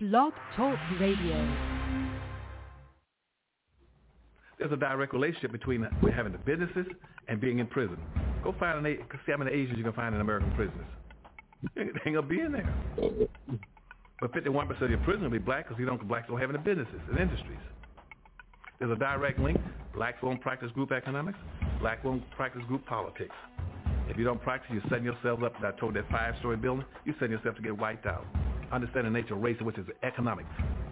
Blog Talk Radio. There's a direct relationship between having the businesses and being in prison. Go find see how many Asians you can find in American prisons. They ain't gonna be in there. But 51% of your prisoners will be black because blacks don't have any businesses and industries. There's a direct link. Blacks won't practice group economics. Blacks won't practice group politics. If you don't practice, you're setting yourself up. I told that 5-story building, you're setting yourself to get wiped out. Understand the nature of race, which is economics.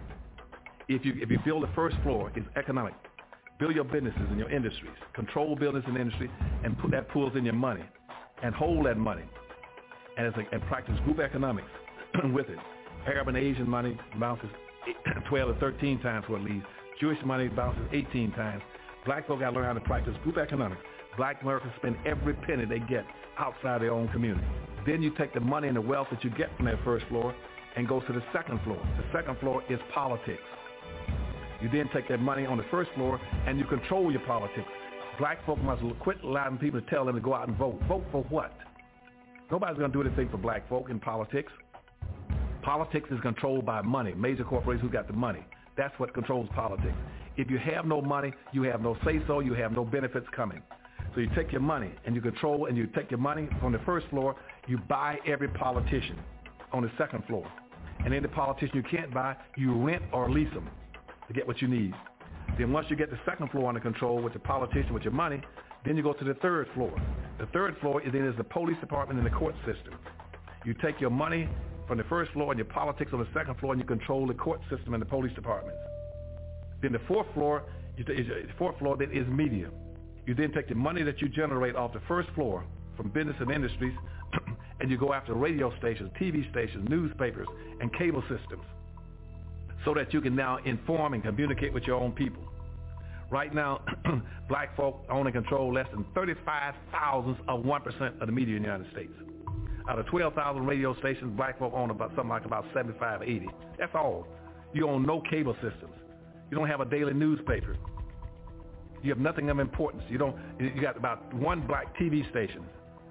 If you build the first floor, it's economic. Build your businesses and your industries. Control business and industry, and put that pools in your money, and hold that money, and practice group economics with it. Arab and Asian money bounces 12 or 13 times what it leaves. Jewish money bounces 18 times. Black folk got to learn how to practice group economics. Black Americans spend every penny they get outside their own community. Then you take the money and the wealth that you get from that first floor and go to the second floor. The second floor is politics. You then take that money on the first floor and you control your politics. Black folk must quit allowing people to tell them to go out and vote. Vote for what? Nobody's going to do anything for black folk in politics. Politics is controlled by money, major corporations who got the money. That's what controls politics. If you have no money, you have no say-so, you have no benefits coming. So you take your money and you control, and you take your money from the first floor, you buy every politician on the second floor. And any politician you can't buy, you rent or lease them to get what you need. Then once you get the second floor under control with the politician, with your money, then you go to the third floor. The third floor is the police department and the court system. You take your money from the first floor and your politics on the second floor, and you control the court system and the police departments. Then the fourth floor then is media. You then take the money that you generate off the first floor from business and industries, and you go after radio stations, TV stations, newspapers, and cable systems, so that you can now inform and communicate with your own people. Right now, black folk own and control less than 35 thousandths of 1% of the media in the United States. Out of 12,000 radio stations, black folk own about 75, 80. That's all. You own no cable systems. You don't have a daily newspaper. You have nothing of importance. You got about one black TV station.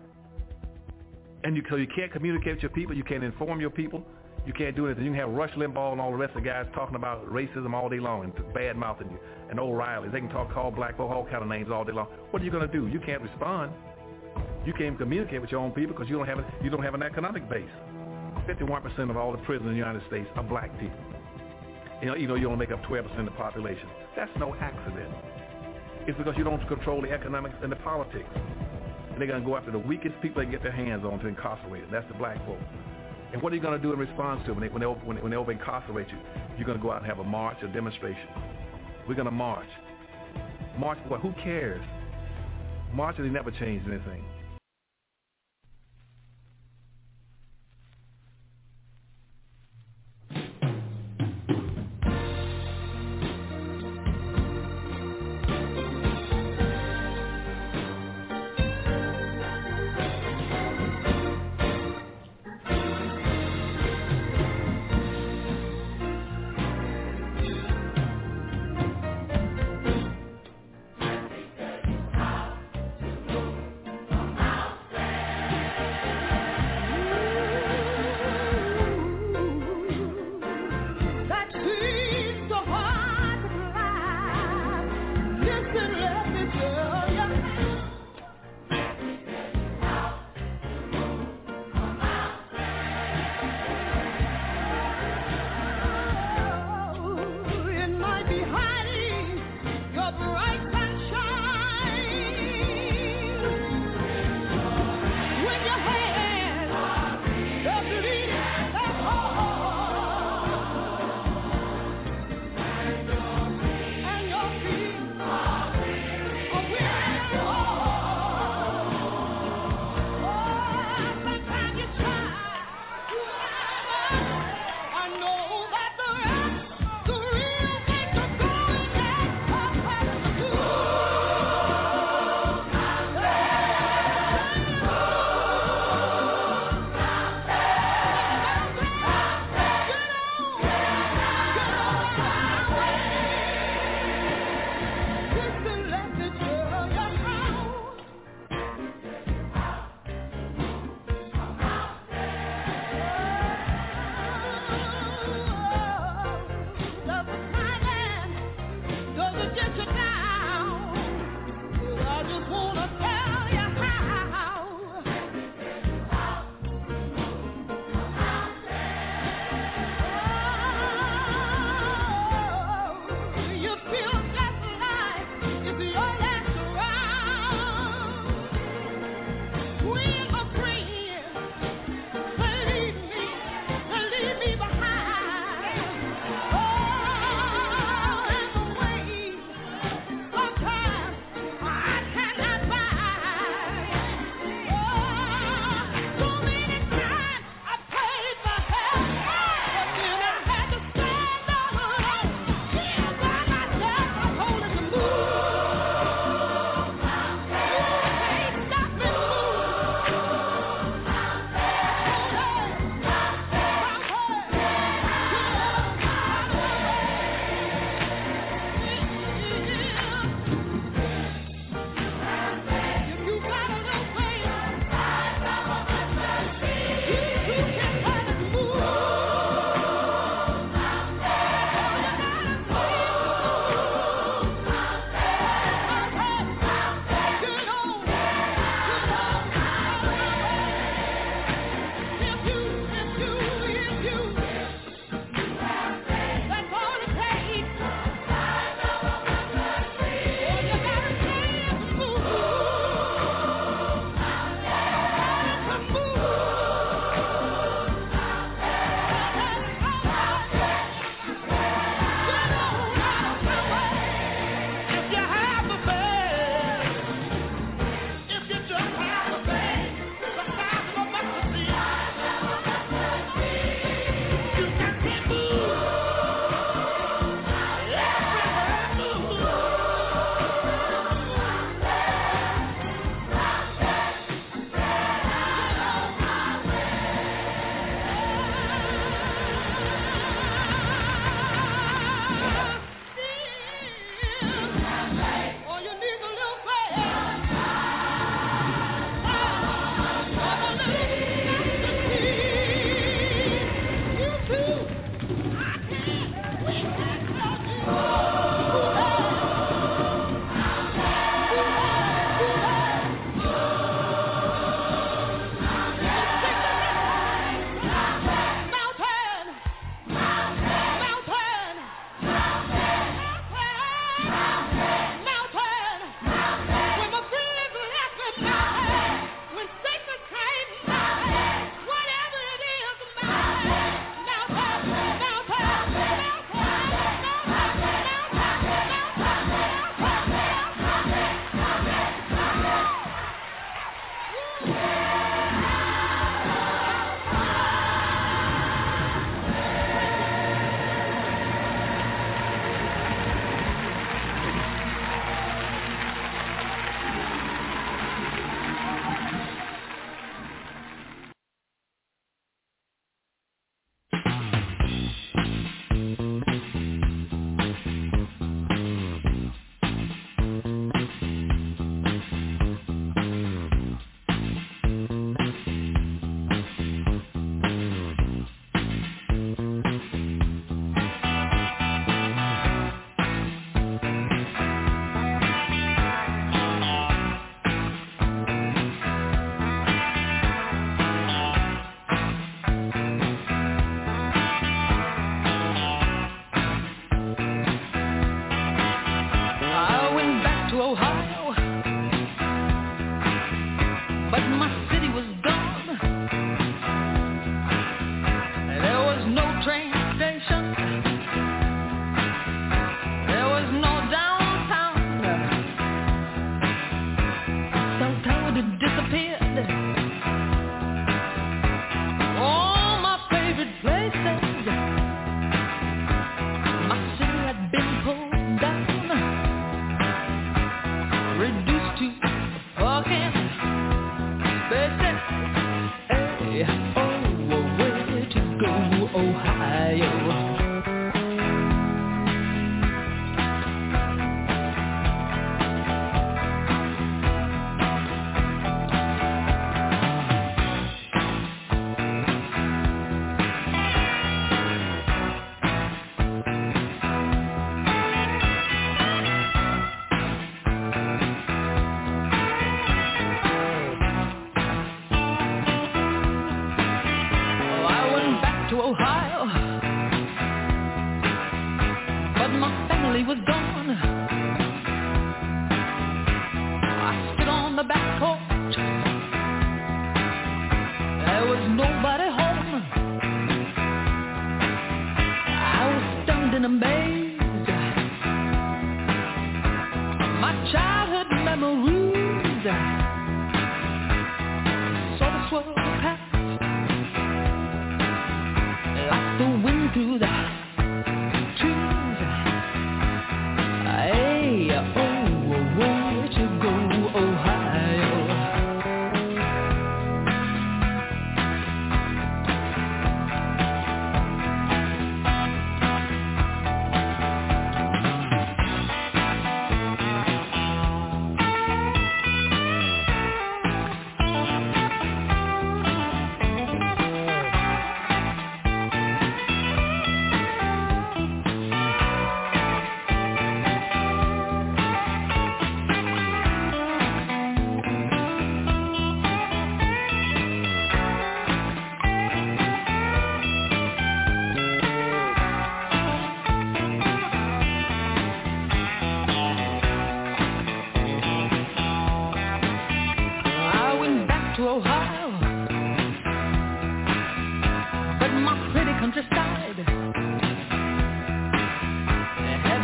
And so you can't communicate with your people. You can't inform your people. You can't do anything. You can have Rush Limbaugh and all the rest of the guys talking about racism all day long and bad-mouthing you. And O'Reilly. They can call black folk all kind of names all day long. What are you going to do? You can't respond. You can't communicate with your own people because you don't have an economic base. 51% of all the prisoners in the United States are black people. You only make up 12% of the population. That's no accident. It's because you don't control the economics and the politics. And they're going to go after the weakest people they can get their hands on to incarcerate them. That's the black folk. And what are you going to do in response to it when they over-incarcerate you? You're going to go out and have a march, a demonstration. We're going to march. March for what? Who cares? Marching never changed anything.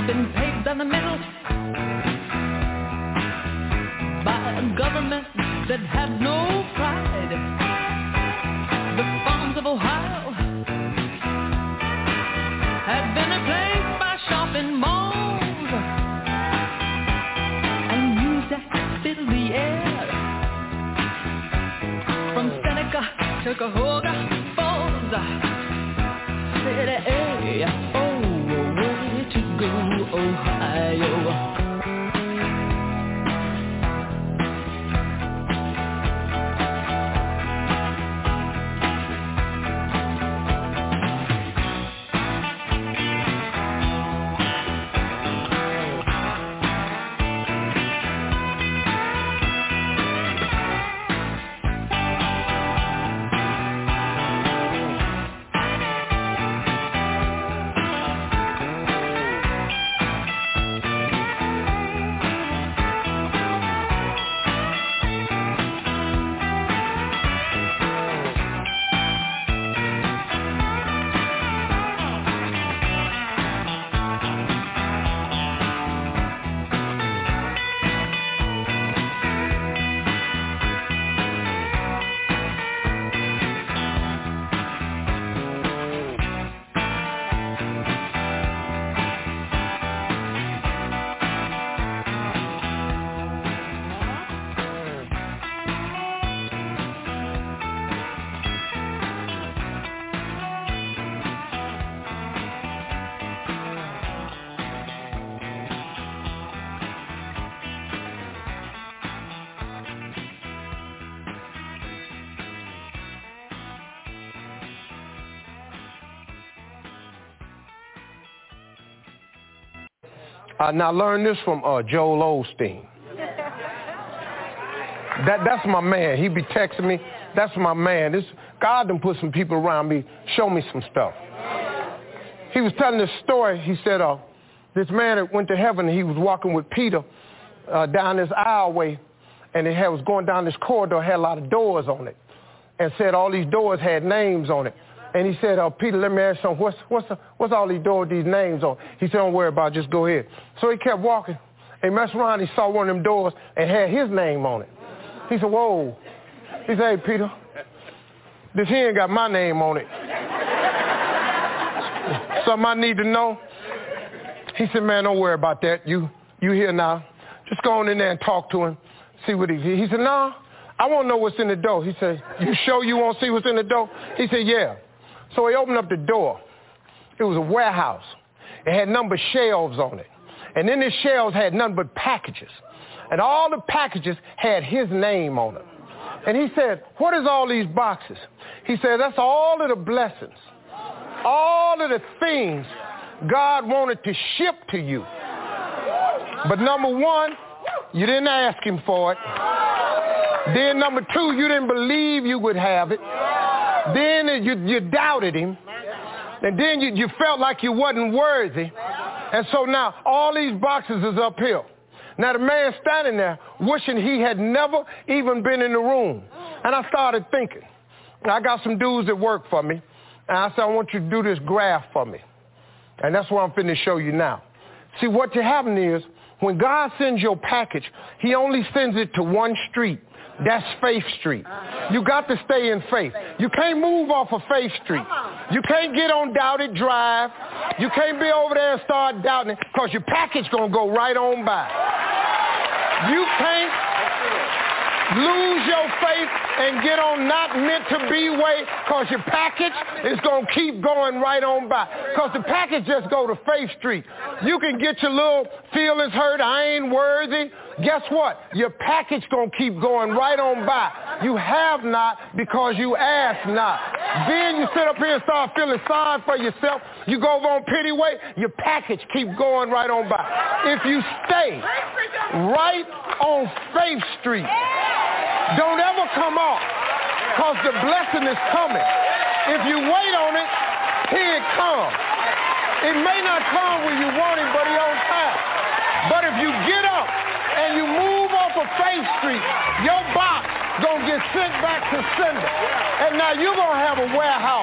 been paid down the middle by a government that had no pride. The farms of Ohio had been replaced by shopping malls, and news that filled the air from Seneca to Cuyahoga Falls said, hey, oh, where to go, Ohio? Now learn this from Joel Osteen. That's my man. He be texting me. That's my man. God done put some people around me, show me some stuff. He was telling this story. He said this man that went to heaven, he was walking with Peter down this aisleway, and it was going down this corridor, had a lot of doors on it, and said all these doors had names on it. And he said, Peter, let me ask you something. What's all these doors, these names on? He said, don't worry about it, just go ahead. So he kept walking. And messed around, he saw one of them doors and had his name on it. He said, whoa. He said, hey, Peter, this here ain't got my name on it. Something I need to know? He said, man, don't worry about that. You here now. Just go on in there and talk to him, see what he said, no, I want to know what's in the door. He said, you sure you want to see what's in the door? He said, yeah. So he opened up the door. It was a warehouse. It had number of shelves on it. And in the shelves had none but packages. And all the packages had his name on them. And he said, what is all these boxes? He said, that's all of the blessings, all of the things God wanted to ship to you. But number one, you didn't ask him for it. Then number two, you didn't believe you would have it. Then you doubted him. And then you felt like you wasn't worthy. And so now all these boxes is uphill. Now the man standing there wishing he had never even been in the room. And I started thinking. I got some dudes that work for me. And I said, I want you to do this graph for me. And that's what I'm finna show you now. See, what happening is when God sends your package, he only sends it to one street. That's Faith Street. You got to stay in faith. You can't move off of Faith Street. You can't get on Doubted Drive. You can't be over there and start doubting it because your package going to go right on by. You can't lose your faith and get on not meant to be way because your package is going to keep going right on by. Because the package just go to Faith Street. You can get your little feelings hurt. I ain't worthy. Guess what? Your package going to keep going right on by. You have not because you ask not. Then you sit up here and start feeling sorry for yourself. You go over on Pity Way, your package keep going right on by. If you stay right on Faith Street, don't ever come off because the blessing is coming. If you wait on it, here it comes. It may not come when you want it, but it's on time. But if you get up and you move off of Faith Street, your box gonna get sent back to sender. And now you're gonna have a warehouse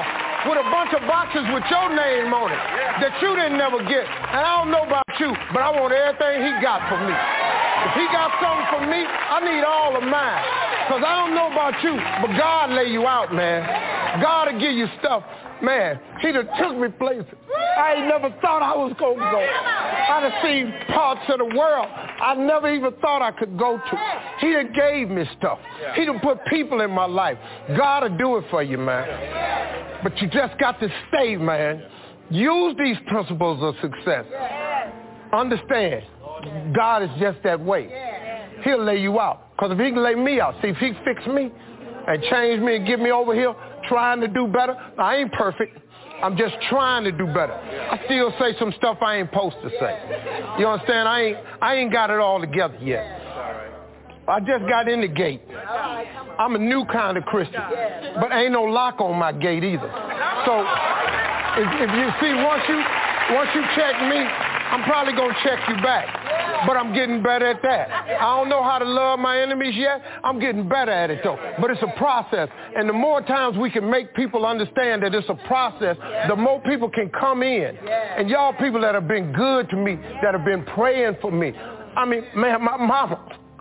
with a bunch of boxes with your name on it that you didn't never get. And I don't know about you, but I want everything he got for me. If he got something for me, I need all of mine. Because I don't know about you, but God lay you out, man. God will give you stuff. Man, he done took me places I ain't never thought I was going to go. I done seen parts of the world I never even thought I could go to. He done gave me stuff. He done put people in my life. God will do it for you, man. But you just got to stay, man. Use these principles of success. Understand, God is just that way. He'll lay you out. Because if he can lay me out, see, if he fix me and change me and get me over here trying to do better, I ain't perfect. I'm just trying to do better. I still say some stuff I ain't supposed to say. You understand? I ain't got it all together yet. I just got in the gate. I'm a new kind of Christian, but ain't no lock on my gate either. So if you see, once you check me, I'm probably gonna check you back. But I'm getting better at that. I don't know how to love my enemies yet. I'm getting better at it though. But it's a process. And the more times we can make people understand that it's a process, the more people can come in. And y'all people that have been good to me, that have been praying for me. I mean, man, my mama,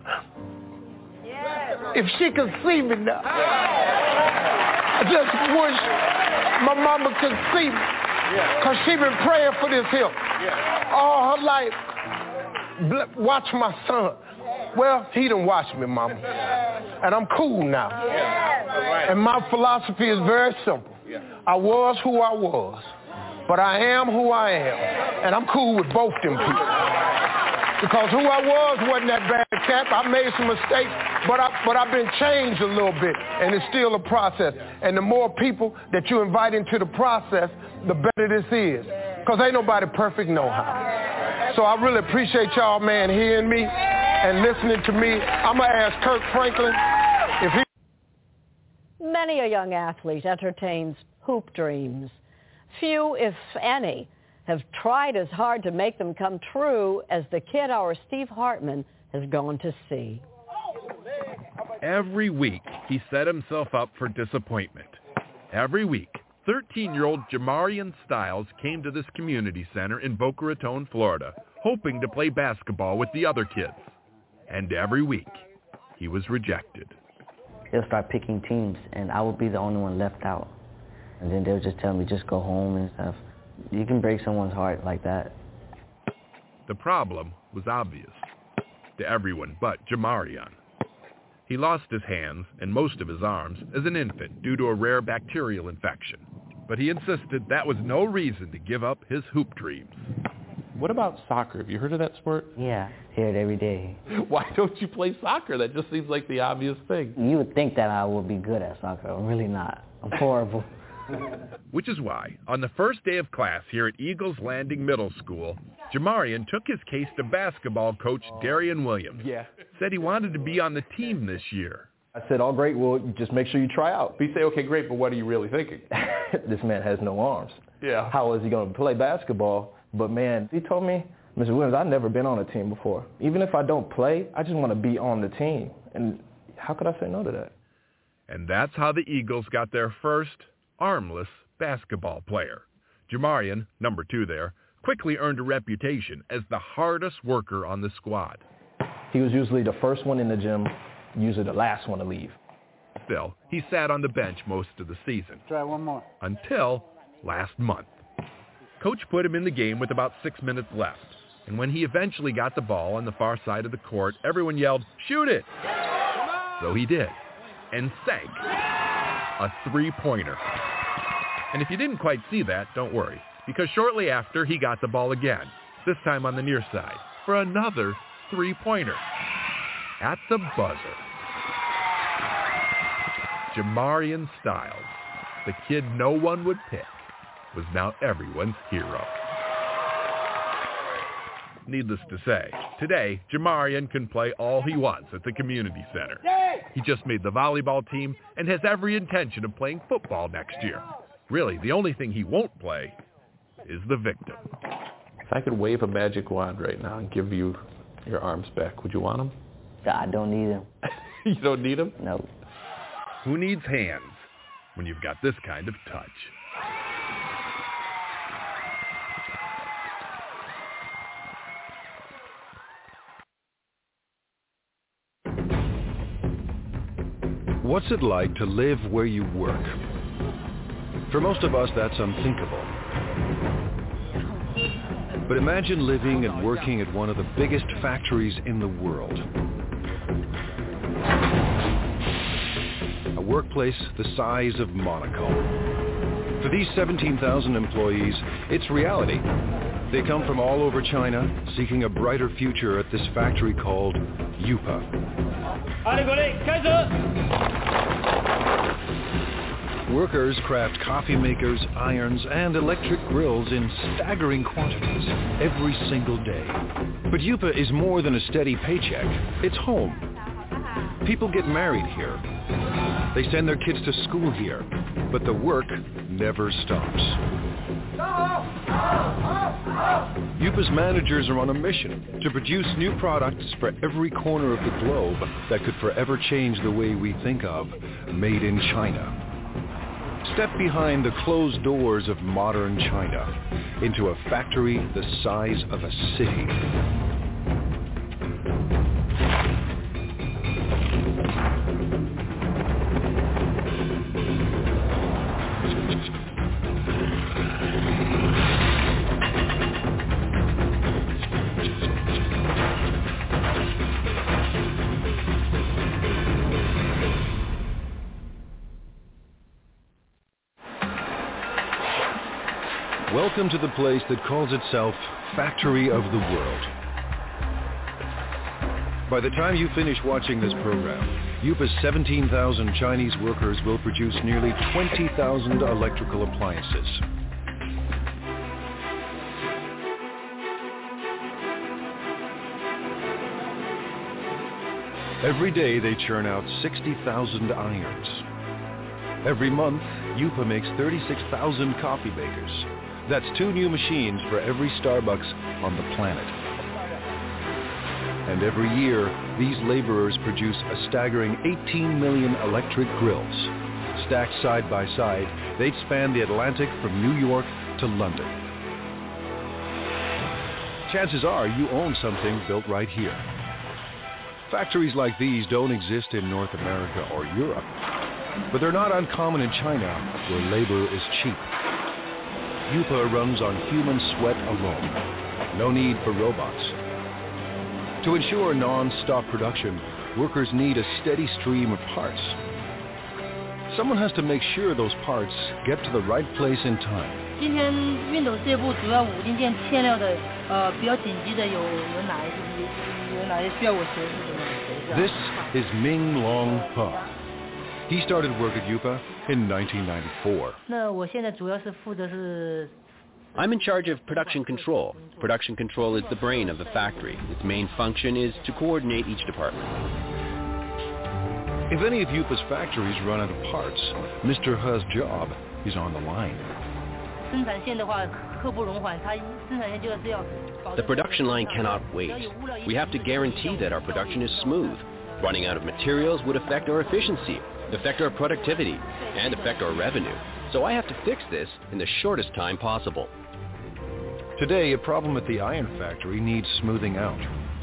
if she could see me now, I just wish my mama could see me. Because she been praying for this here all her life. Watch my son. Well, he done watched me, mama. And I'm cool now. And my philosophy is very simple. I was who I was, but I am who I am. And I'm cool with both them people. Because who I was wasn't that bad cat. I made some mistakes, but I've been changed a little bit, and it's still a process. And the more people that you invite into the process, the better this is. Because ain't nobody perfect no how. So I really appreciate y'all, man, hearing me and listening to me. I'm going to ask Kirk Franklin if he... Many a young athlete entertains hoop dreams. Few, if any, have tried as hard to make them come true as the kid our Steve Hartman has gone to see. Every week, he set himself up for disappointment. Every week, 13-year-old Jamarian Styles came to this community center in Boca Raton, Florida, hoping to play basketball with the other kids. And every week, he was rejected. They'll start picking teams, and I would be the only one left out. And then they'll just tell me, just go home and stuff. You can break someone's heart like that. The problem was obvious to everyone but Jamarian. He lost his hands and most of his arms as an infant due to a rare bacterial infection. But he insisted that was no reason to give up his hoop dreams. What about soccer? Have you heard of that sport? Yeah, hear it every day. Why don't you play soccer? That just seems like the obvious thing. You would think that I would be good at soccer. I'm really not. I'm horrible. Which is why, on the first day of class here at Eagles Landing Middle School, Jamarian took his case to basketball coach Darian Williams. Said he wanted to be on the team this year. I said, all great, well, just make sure you try out. You say, okay, great, but what are you really thinking? This man has no arms. Yeah. How is he going to play basketball? But, man, he told me, Mr. Williams, I've never been on a team before. Even if I don't play, I just want to be on the team. And how could I say no to that? And that's how the Eagles got their first armless basketball player. Jamarian, number 2 there, quickly earned a reputation as the hardest worker on the squad. He was usually the first one in the gym, usually the last one to leave. Still, he sat on the bench most of the season. Try one more. Until last month. Coach put him in the game with about 6 minutes left. And when he eventually got the ball on the far side of the court, everyone yelled, "Shoot it!" So he did. And sank a 3-pointer. And if you didn't quite see that, don't worry, because shortly after he got the ball again, this time on the near side, for another 3-pointer. At the buzzer. Jamarian Styles, the kid no one would pick, was now everyone's hero. Needless to say, today, Jamarian can play all he wants at the community center. He just made the volleyball team and has every intention of playing football next year. Really, the only thing he won't play is the victim. If I could wave a magic wand right now and give you your arms back, would you want them? I don't need them. You don't need them? No. Who needs hands when you've got this kind of touch? What's it like to live where you work? For most of us, that's unthinkable. But imagine living and working at one of the biggest factories in the world. A workplace the size of Monaco. For these 17,000 employees, it's reality. They come from all over China, seeking a brighter future at this factory called Yupa. Workers craft coffee makers, irons, and electric grills in staggering quantities every single day. But Yupa is more than a steady paycheck. It's home. People get married here. They send their kids to school here. But the work never stops. Yupa's managers are on a mission to produce new products for every corner of the globe that could forever change the way we think of made in China. Step behind the closed doors of modern China into a factory the size of a city. Welcome to the place that calls itself Factory of the World. By the time you finish watching this program, Yupa's 17,000 Chinese workers will produce nearly 20,000 electrical appliances. Every day they churn out 60,000 irons. Every month, Yupa makes 36,000 coffee makers. That's 2 new machines for every Starbucks on the planet. And every year, these laborers produce a staggering 18 million electric grills. Stacked side by side, they'd span the Atlantic from New York to London. Chances are you own something built right here. Factories like these don't exist in North America or Europe, but they're not uncommon in China, where labor is cheap. Yupa runs on human sweat alone. No need for robots. To ensure non-stop production, workers need a steady stream of parts. Someone has to make sure those parts get to the right place in time. This is Ming Long Pa. He started work at Yupa in 1994. I'm in charge of production control. Production control is the brain of the factory. Its main function is to coordinate each department. If any of Yupa's factories run out of parts, Mr. He's job is on the line. The production line cannot wait. We have to guarantee that our production is smooth. Running out of materials would affect our efficiency, affect our productivity, and affect our revenue. So I have to fix this in the shortest time possible. Today, a problem at the iron factory needs smoothing out.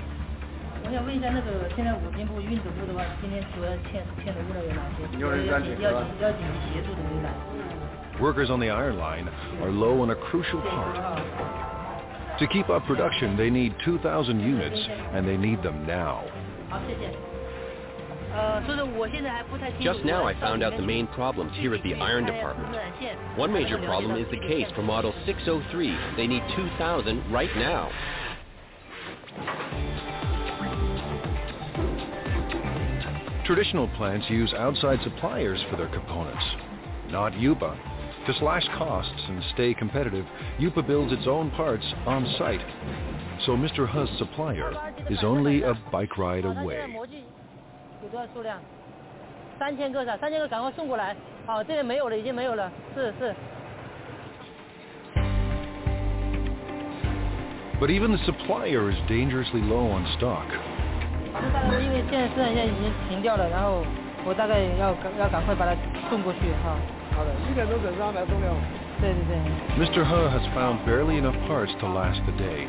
Workers on the iron line are low on a crucial part. To keep up production, they need 2,000 units, and they need them now. Just now I found out the main problems here at the iron department. One major problem is the case for model 603. They need 2,000 right now. Traditional plants use outside suppliers for their components, not Yupa. To slash costs and stay competitive, Yupa builds its own parts on site. So Mr. He's supplier is only a bike ride away. But even the supplier is dangerously low on stock. Mr. He has found barely enough parts to last the day.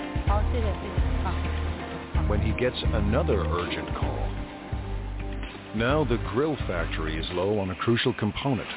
When he gets another urgent call. Now the grill factory is low on a crucial component.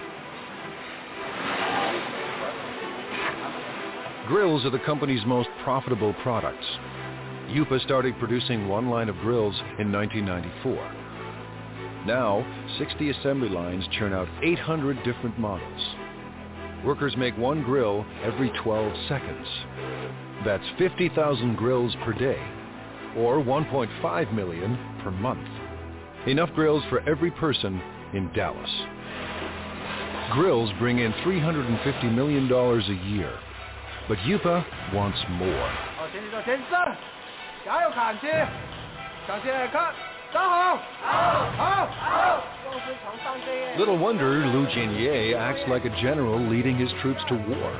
Grills are the company's most profitable products. Yupa started producing one line of grills in 1994. Now, 60 assembly lines churn out 800 different models. Workers make one grill every 12 seconds. That's 50,000 grills per day, or 1.5 million per month. Enough grills for every person in Dallas. Grills bring in $350 million a year, but Yupa wants more. Little wonder Lu Jinye acts like a general leading his troops to war.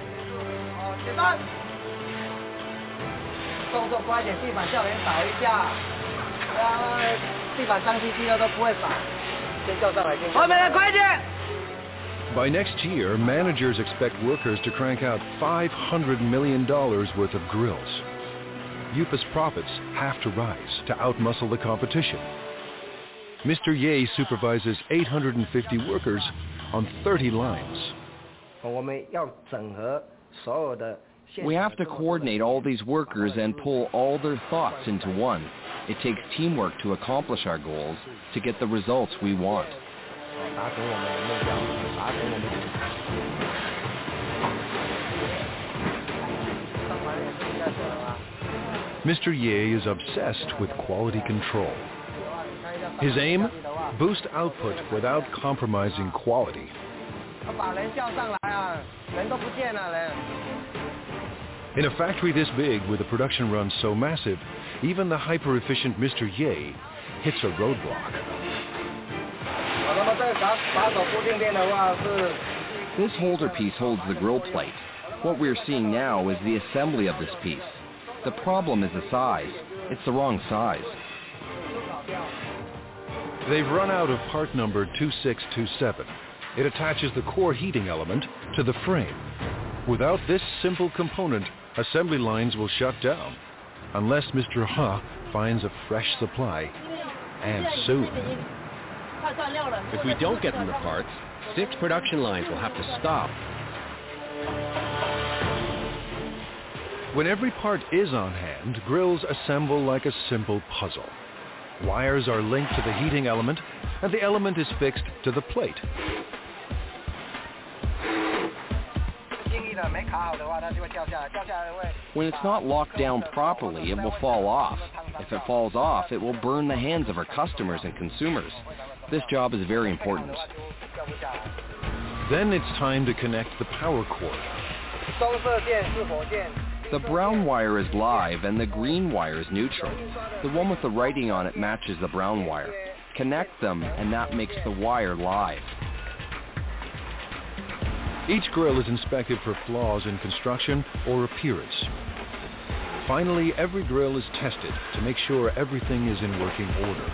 By next year, managers expect workers to crank out $500 million worth of grills. Yupa's profits have to rise to outmuscle the competition. Mr. Ye supervises 850 workers on 30 lines. We have to coordinate all these workers and pull all their thoughts into one. It takes teamwork to accomplish our goals, to get the results we want. Mr. Ye is obsessed with quality control. His aim? Boost output without compromising quality. In a factory this big, with a production run so massive, even the hyper-efficient Mr. Ye hits a roadblock. This holder piece holds the grill plate. What we're seeing now is the assembly of this piece. The problem is the size. It's the wrong size. They've run out of part number 2627. It attaches the core heating element to the frame. Without this simple component, assembly lines will shut down, unless Mr. Ha finds a fresh supply, and soon. If we don't get them the parts, 6 production lines will have to stop. When every part is on hand, grills assemble like a simple puzzle. Wires are linked to the heating element, and the element is fixed to the plate. When it's not locked down properly, it will fall off. If it falls off, it will burn the hands of our customers and consumers. This job is very important. Then it's time to connect the power cord. The brown wire is live and the green wire is neutral. The one with the writing on it matches the brown wire. Connect them and that makes the wire live. Each grill is inspected for flaws in construction or appearance. Finally, every grill is tested to make sure everything is in working order.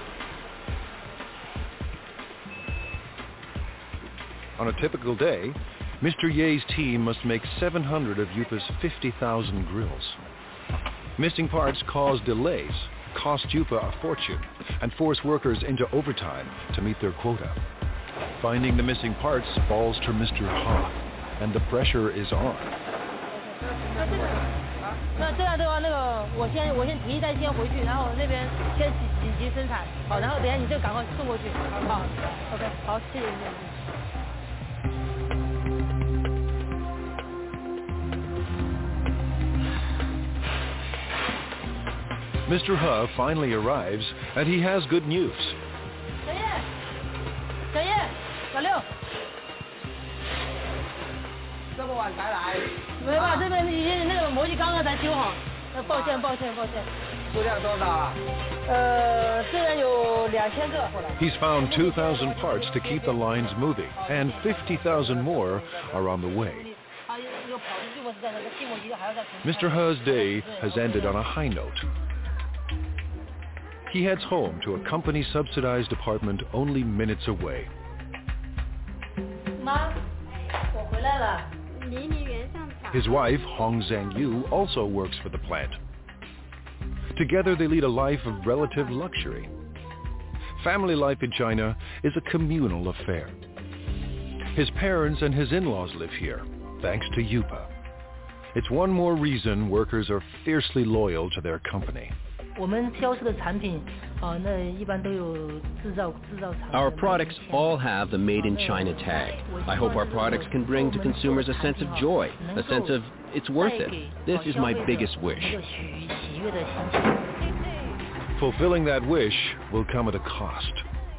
On a typical day, Mr. Ye's team must make 700 of Yupa's 50,000 grills. Missing parts cause delays, cost Yupa a fortune, and force workers into overtime to meet their quota. Finding the missing parts falls to Mr. Ha, and the pressure is on. 那这样的话，我先提一单先回去，然后那边先紧急生产，好，然后等下你就赶快送过去，好 ，OK， 好，谢谢。 Mr. Ha finally arrives, and he has good news. 小叶，小六，这么晚才来？没办法，这边已经那个模具刚刚才修好，抱歉。数量多少啊？这边有2000个。 He's found 2,000 parts to keep the lines moving, and 50,000 more are on the way. Mr. Ha's day has ended on a high note. He heads home to a company-subsidized apartment only minutes away. His wife, Hong Zhangyu, also works for the plant. Together they lead a life of relative luxury. Family life in China is a communal affair. His parents and his in-laws live here, thanks to Yupa. It's one more reason workers are fiercely loyal to their company. Our products all have the Made in China tag. I hope our products can bring to consumers a sense of joy, a sense of it's worth it. This is my biggest wish. Fulfilling that wish will come at a cost.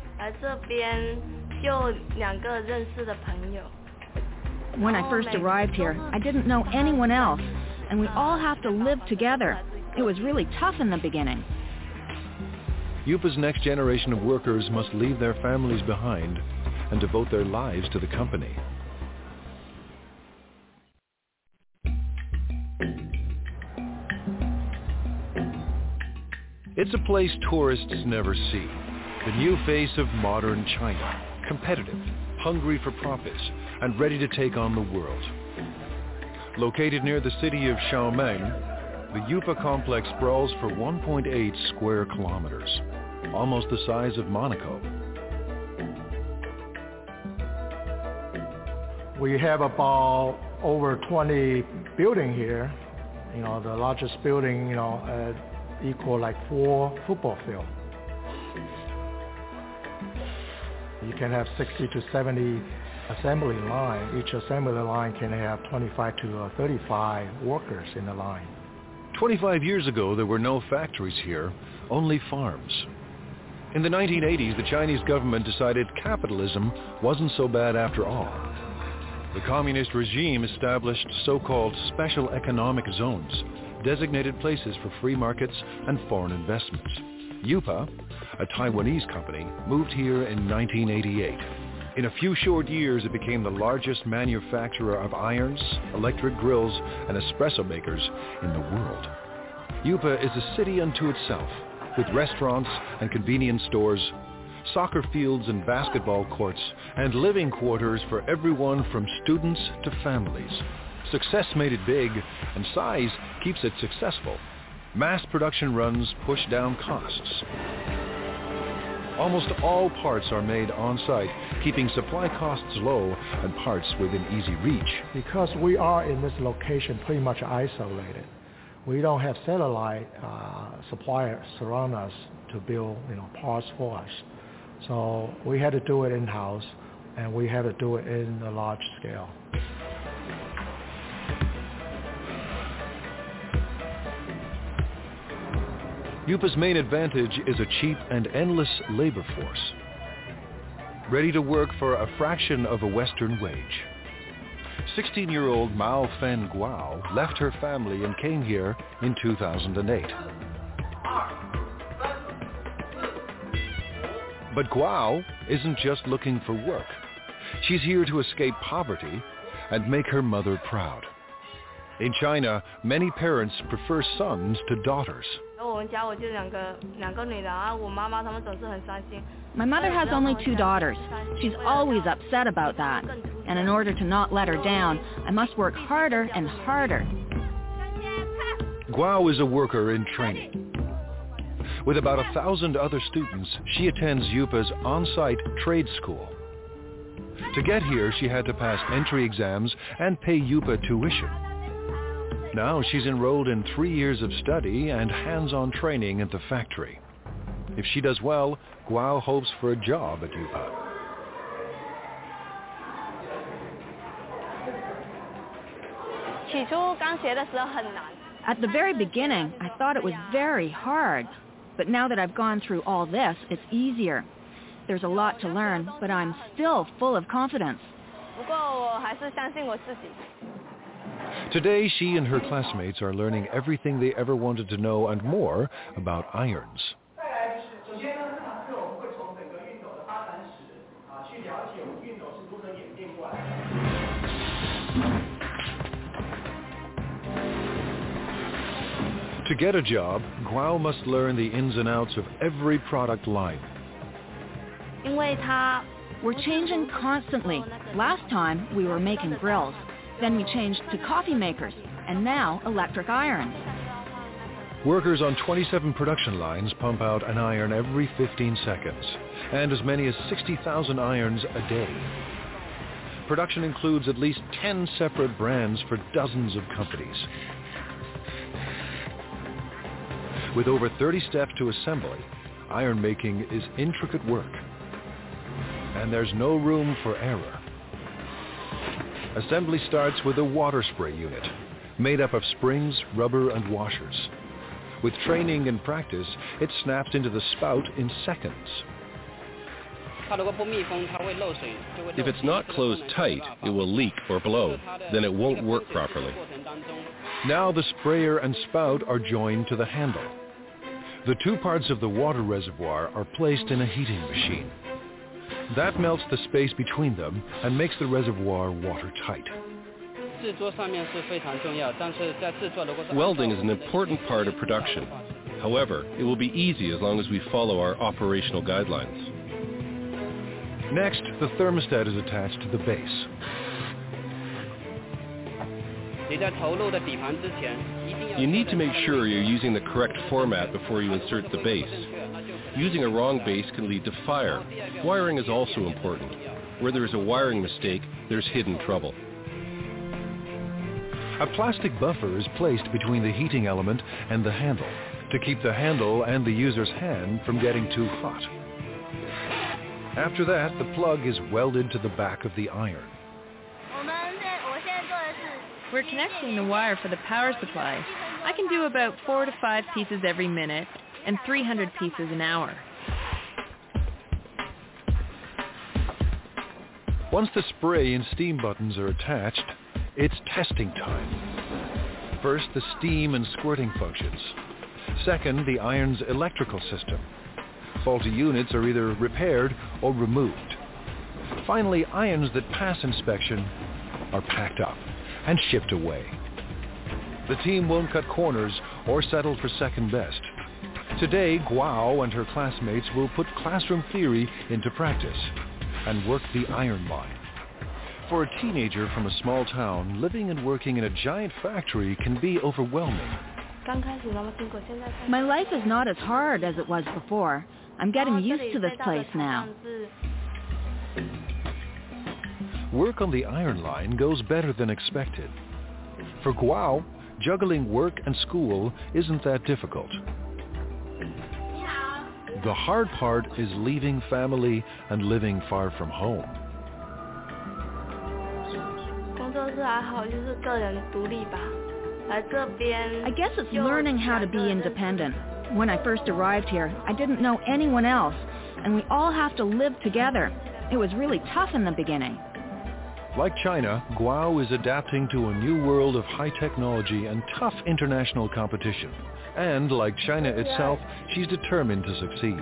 When I first arrived here, I didn't know anyone else, and we all have to live together. It was really tough in the beginning. Yupa's next generation of workers must leave their families behind and devote their lives to the company. It's a place tourists never see. The new face of modern China, competitive, hungry for profits, and ready to take on the world. Located near the city of Xiaomeng, the Yupa complex sprawls for 1.8 square kilometers, almost the size of Monaco. We have about over 20 buildings here. The largest building, equal like 4 football fields. You can have 60 to 70 assembly line. Each assembly line can have 25 to 35 workers in the line. 25 years ago, there were no factories here, only farms. In the 1980s, the Chinese government decided capitalism wasn't so bad after all. The communist regime established so-called special economic zones, designated places for free markets and foreign investments. Yupa, a Taiwanese company, moved here in 1988. In a few short years, it became the largest manufacturer of irons, electric grills, and espresso makers in the world. Yupa is a city unto itself, with restaurants and convenience stores, soccer fields and basketball courts, and living quarters for everyone from students to families. Success made it big, and size keeps it successful. Mass production runs push down costs. Almost all parts are made on-site, keeping supply costs low and parts within easy reach. Because we are in this location pretty much isolated, we don't have satellite suppliers surround us to build parts for us. So we had to do it in-house, and we had to do it in a large scale. Yupa's main advantage is a cheap and endless labor force, ready to work for a fraction of a Western wage. 16-year-old Mao Fen Guo left her family and came here in 2008. But Guo isn't just looking for work. She's here to escape poverty and make her mother proud. In China, many parents prefer sons to daughters. My mother has only 2 daughters. She's always upset about that. And in order to not let her down, I must work harder and harder. Guo is a worker in training. With about 1,000 other students, she attends Yupa's on-site trade school. To get here, she had to pass entry exams and pay Yupa tuition. Now she's enrolled in 3 years of study and hands-on training at the factory. If she does well, Guo hopes for a job at Yupa. At the very beginning, I thought it was very hard. But now that I've gone through all this, it's easier. There's a lot to learn, but I'm still full of confidence. Today, she and her classmates are learning everything they ever wanted to know and more about irons. To get a job, Guo must learn the ins and outs of every product line. We're changing constantly. Last time, we were making grills. Then we changed to coffee makers, and now electric irons. Workers on 27 production lines pump out an iron every 15 seconds, and as many as 60,000 irons a day. Production includes at least 10 separate brands for dozens of companies. With over 30 steps to assembly, iron making is intricate work, and there's no room for error. Assembly starts with a water spray unit, made up of springs, rubber, and washers. With training and practice, it snaps into the spout in seconds. If it's not closed tight, it will leak or blow. Then it won't work properly. Now the sprayer and spout are joined to the handle. The two parts of the water reservoir are placed in a heating machine. That melts the space between them and makes the reservoir watertight. Welding is an important part of production. However, it will be easy as long as we follow our operational guidelines. Next, the thermostat is attached to the base. You need to make sure you're using the correct format before you insert the base. Using a wrong base can lead to fire. Wiring is also important. Where there is a wiring mistake, there's hidden trouble. A plastic buffer is placed between the heating element and the handle to keep the handle and the user's hand from getting too hot. After that, the plug is welded to the back of the iron. We're connecting the wire for the power supply. I can do about 4 to 5 pieces every minute and 300 pieces an hour. Once the spray and steam buttons are attached, it's testing time. First, the steam and squirting functions. Second, the iron's electrical system. Faulty units are either repaired or removed. Finally, irons that pass inspection are packed up and shipped away. The team won't cut corners or settle for second best. Today, Guo and her classmates will put classroom theory into practice and work the iron line. For a teenager from a small town, living and working in a giant factory can be overwhelming. My life is not as hard as it was before. I'm getting used to this place now. Work on the iron line goes better than expected. For Guo, juggling work and school isn't that difficult. The hard part is leaving family and living far from home. I guess it's learning how to be independent. When I first arrived here, I didn't know anyone else, and we all have to live together. It was really tough in the beginning. Like China, Guo is adapting to a new world of high technology and tough international competition. And like China itself, she's determined to succeed.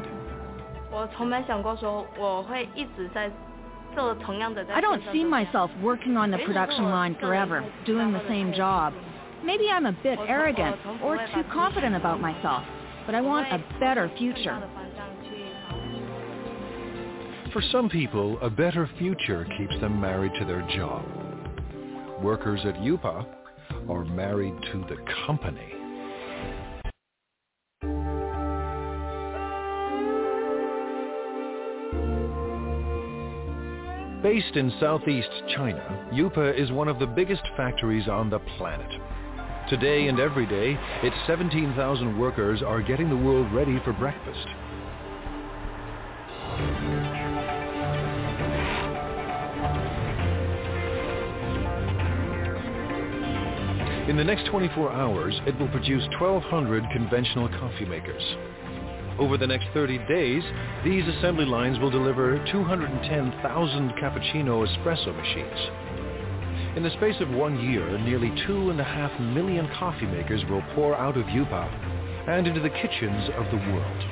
I don't see myself working on the production line forever, doing the same job. Maybe I'm a bit arrogant or too confident about myself, but I want a better future. For some people, a better future keeps them married to their job. Workers at UPA are married to the company. Based in southeast China, UPA is one of the biggest factories on the planet. Today and every day, its 17,000 workers are getting the world ready for breakfast. In the next 24 hours, it will produce 1,200 conventional coffee makers. Over the next 30 days, these assembly lines will deliver 210,000 cappuccino espresso machines. In the space of 1 year, nearly 2.5 million coffee makers will pour out of UPA and into the kitchens of the world.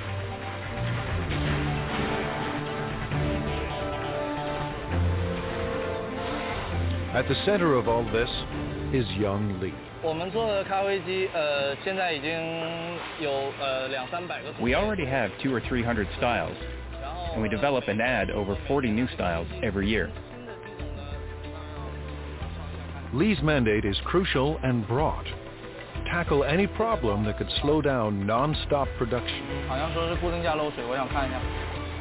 At the center of all this is Young Li. We already have 200 or 300 styles, and we develop and add over 40 new styles every year. Li's mandate is crucial and broad. tackle any problem that could slow down non-stop production. 好像说是固定架漏水，我想看一下。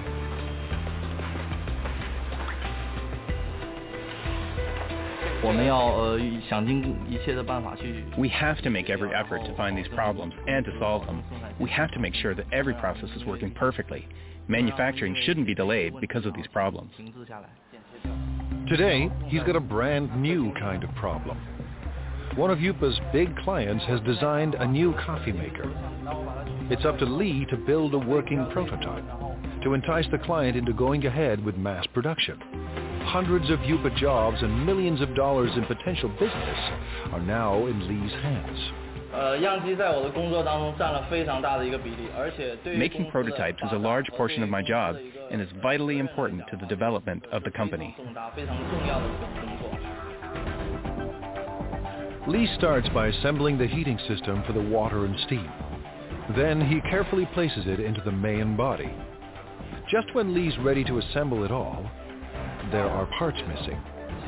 We have to make every effort to find these problems and to solve them. We have to make sure that every process is working perfectly. Manufacturing shouldn't be delayed because of these problems. Today, he's got a brand new kind of problem. One of Yupa's big clients has designed a new coffee maker. It's up to Lee to build a working prototype to entice the client into going ahead with mass production. Hundreds of Yupa jobs and millions of dollars in potential business are now in Lee's hands. Making prototypes is a large portion of my job and is vitally important to the development of the company. Lee starts by assembling the heating system for the water and steam. Then he carefully places it into the main body. Just when Lee's ready to assemble it all, there are parts missing.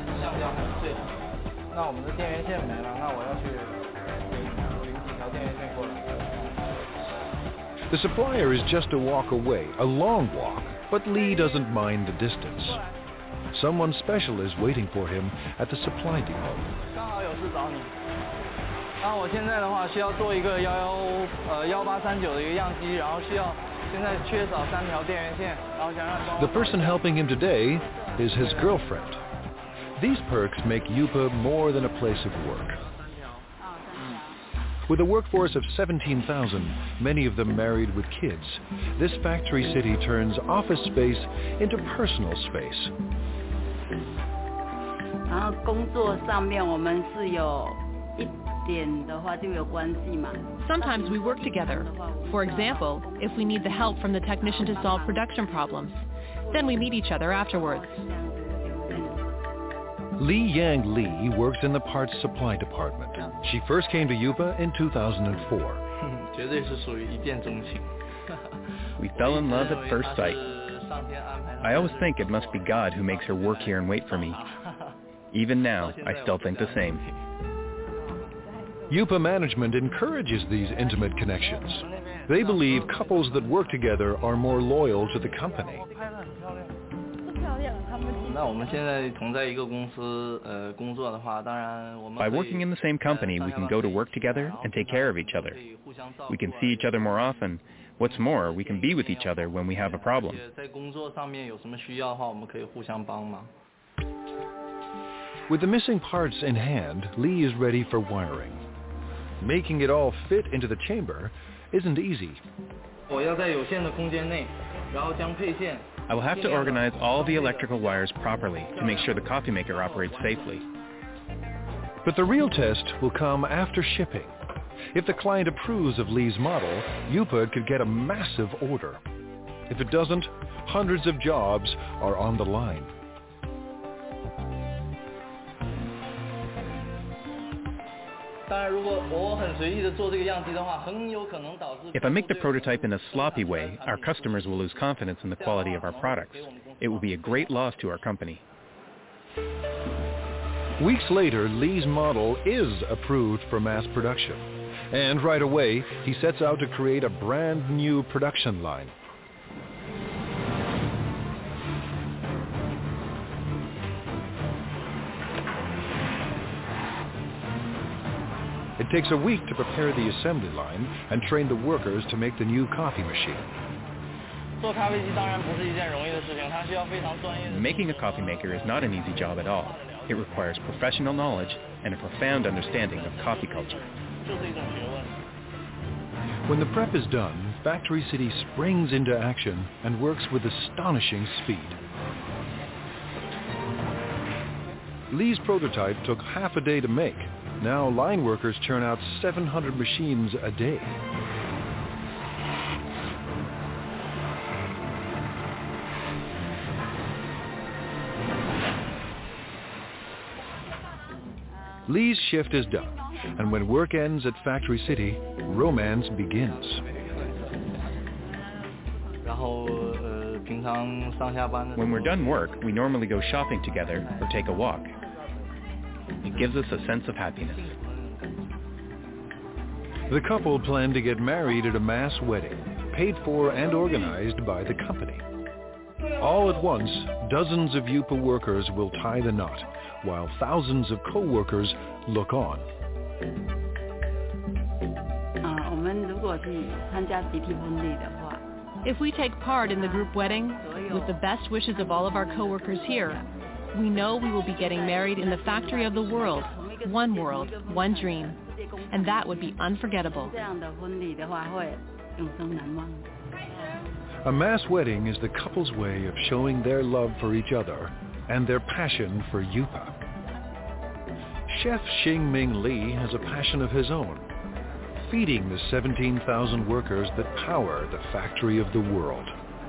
The supplier is just a walk away, a long walk, but Lee doesn't mind the distance. Someone special is waiting for him at the supply depot. The person helping him today is his girlfriend. These perks make Yupa more than a place of work. With a workforce of 17,000, many of them married with kids, this factory city turns office space into personal space. Sometimes we work together. For example, if we need the help from the technician to solve production problems, then we meet each other afterwards. Li Yang Lee works in the parts supply department. She first came to Yupa in 2004. We fell in love at first sight. I always think it must be God who makes her work here and wait for me. Even now, I still think the same. Yupa management encourages these intimate connections. They believe couples that work together are more loyal to the company. By working in the same company, we can go to work together and take care of each other. We can see each other more often. What's more, we can be with each other when we have a problem. With the missing parts in hand, Lee is ready for wiring. Making it all fit into the chamber isn't easy. I will have to organize all the electrical wires properly to make sure the coffee maker operates safely. But the real test will come after shipping. If the client approves of Lee's model, Yupa could get a massive order. If it doesn't, hundreds of jobs are on the line. If I make the prototype in a sloppy way, our customers will lose confidence in the quality of our products. It will be a great loss to our company. Weeks later, Lee's model is approved for mass production. And right away, he sets out to create a brand new production line. It takes a week to prepare the assembly line and train the workers to make the new coffee machine. Making a coffee maker is not an easy job at all. It requires professional knowledge and a profound understanding of coffee culture. When the prep is done, Factory City springs into action and works with astonishing speed. Lee's prototype took half a day to make. Now line workers churn out 700 machines a day. Lee's shift is done, and when work ends at Factory City, romance begins. When we're done work, we normally go shopping together or take a walk. It gives us a sense of happiness. The couple planned to get married at a mass wedding, paid for and organized by the company. All at once, dozens of Yupa workers will tie the knot, while thousands of co-workers look on. If we take part in the group wedding, with the best wishes of all of our co-workers here, we know we will be getting married in the factory of the world, one dream, and that would be unforgettable. A mass wedding is the couple's way of showing their love for each other and their passion for Yupa. Chef Xingming Li has a passion of his own, feeding the 17,000 workers that power the factory of the world.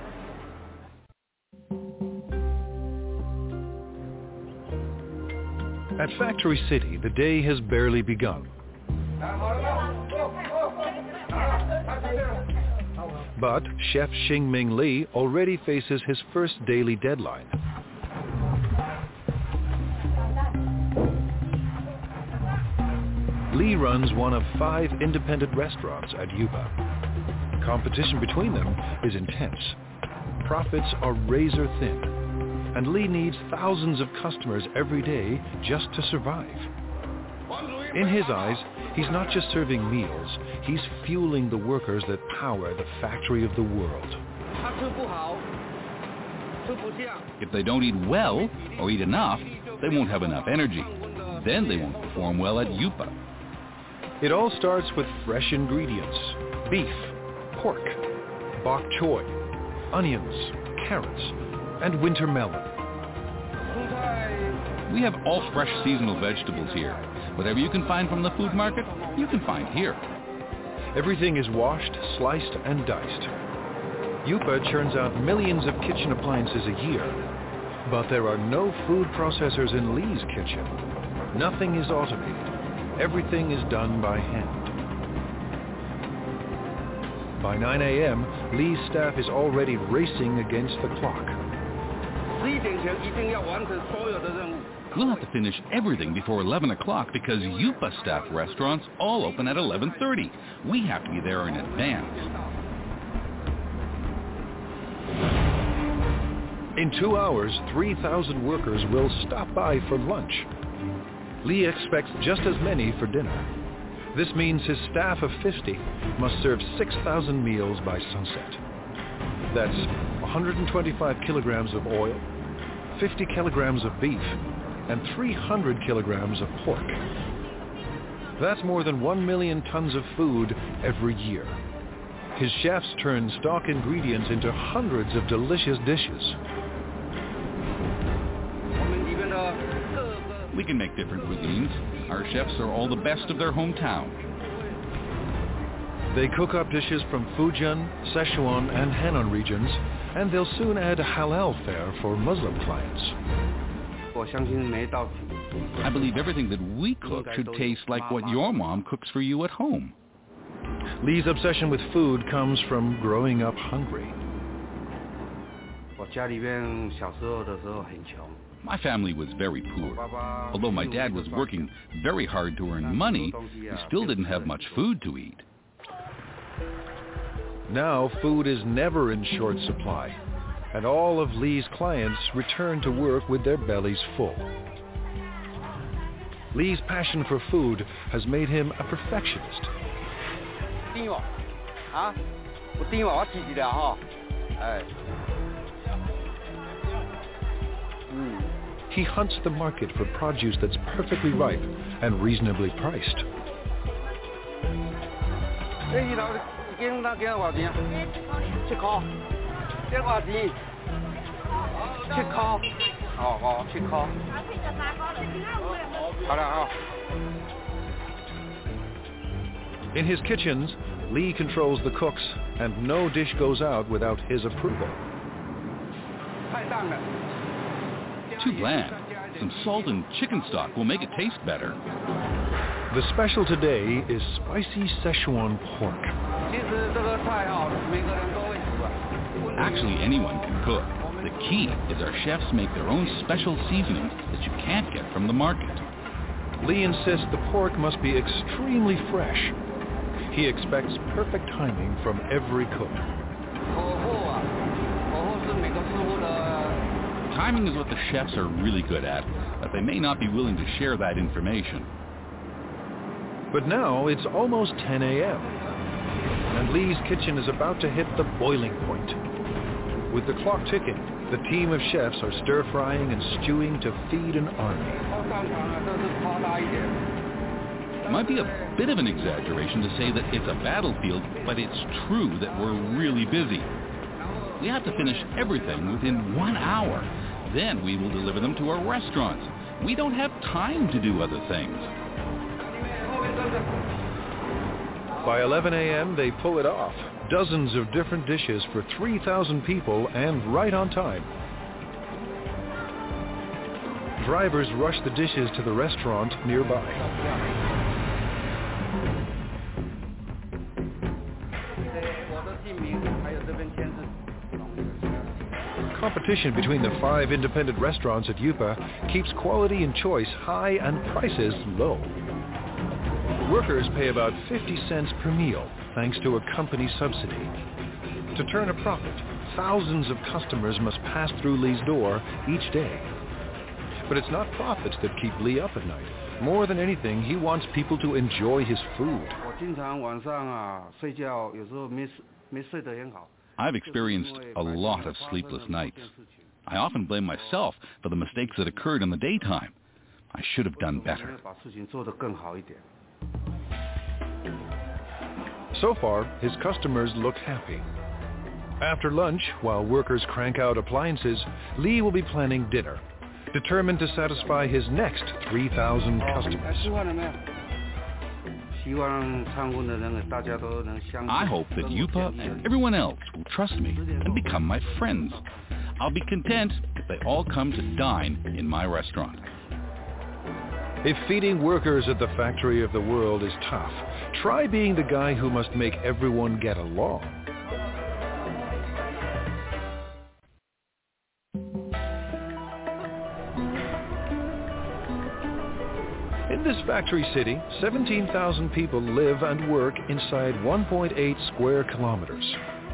At Factory City, the day has barely begun. But Chef Xingming Li already faces his first daily deadline. Li runs one of 5 independent restaurants at Yupa. Competition between them is intense. Profits are razor thin, and Li needs thousands of customers every day just to survive. In his eyes, he's not just serving meals, he's fueling the workers that power the factory of the world. If they don't eat well or eat enough, they won't have enough energy. Then they won't perform well at Yupa. It all starts with fresh ingredients: beef, pork, bok choy, onions, carrots, and winter melon. We have all fresh seasonal vegetables here. Whatever you can find from the food market, you can find here. Everything is washed, sliced, and diced. Yupa churns out millions of kitchen appliances a year. But there are no food processors in Li's kitchen. Nothing is automated. Everything is done by hand. By 9 a.m., Li's staff is already racing against the clock. We'll have to finish everything before 11 o'clock because Yupa staff restaurants all open at 11:30. We have to be there in advance. In 2 hours, 3,000 workers will stop by for lunch. Li expects just as many for dinner. This means his staff of 50 must serve 6,000 meals by sunset. That's 125 kilograms of oil, 50 kilograms of beef, and 300 kilograms of pork. That's more than 1 million tons of food every year. His chefs turn stock ingredients into hundreds of delicious dishes. We can make different cuisines. Our chefs are all the best of their hometown. They cook up dishes from Fujian, Sichuan, and Henan regions, and they'll soon add a halal fare for Muslim clients. I believe everything that we cook should taste like what your mom cooks for you at home. Li's obsession with food comes from growing up hungry. My family was very poor. Although my dad was working very hard to earn money, we still didn't have much food to eat. Now food is never in short supply, and all of Li's clients return to work with their bellies full. Li's passion for food has made him a perfectionist. He hunts the market for produce that's perfectly ripe and reasonably priced. In his kitchens, Li controls the cooks, and no dish goes out without his approval. Too bland. Some salt and chicken stock will make it taste better. The special today is spicy Sichuan pork. Actually, anyone can cook. The key is our chefs make their own special seasonings that you can't get from the market. Li insists the pork must be extremely fresh. He expects perfect timing from every cook. Timing is what the chefs are really good at, but they may not be willing to share that information. But now it's almost 10 a.m. and Lee's kitchen is about to hit the boiling point. With the clock ticking, the team of chefs are stir-frying and stewing to feed an army. It might be a bit of an exaggeration to say that it's a battlefield, but it's true that we're really busy. We have to finish everything within 1 hour. Then we will deliver them to our restaurants. We don't have time to do other things. By 11 a.m., they pull it off. Dozens of different dishes for 3,000 people and right on time. Drivers rush the dishes to the restaurant nearby. Competition between the 5 independent restaurants at Yupa keeps quality and choice high and prices low. Workers pay about 50 cents per meal thanks to a company subsidy. To turn a profit, thousands of customers must pass through Lee's door each day. But it's not profits that keep Lee up at night. More than anything, he wants people to enjoy his food. I've experienced a lot of sleepless nights. I often blame myself for the mistakes that occurred in the daytime. I should have done better. So far, his customers look happy. After lunch, while workers crank out appliances, Lee will be planning dinner, determined to satisfy his next 3,000 customers. I hope that Yupa and everyone else will trust me and become my friends. I'll be content if they all come to dine in my restaurant. If feeding workers at the factory of the world is tough, try being the guy who must make everyone get along. In this factory city, 17,000 people live and work inside 1.8 square kilometers.